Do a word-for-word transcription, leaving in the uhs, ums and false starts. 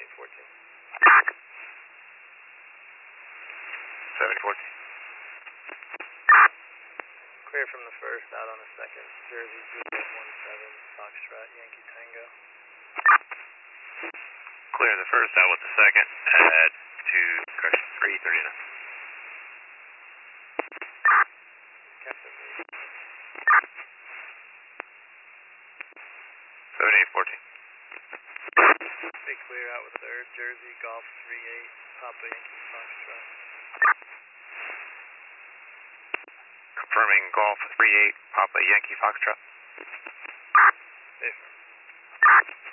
seventeen fourteen. seventy fourteen. Clear from the first, out on the second. Jersey Juliet one seven, Foxtrot, Yankee Tango. Clear the first, out with the second, add to correction three thirty-nine. Captain Lee. seventy-eight fourteen. Big clear, out with third. Jersey Golf three eight, Papa Yankee Foxtrot. Confirming Golf three eight, Papa Yankee Foxtrot. Affirm.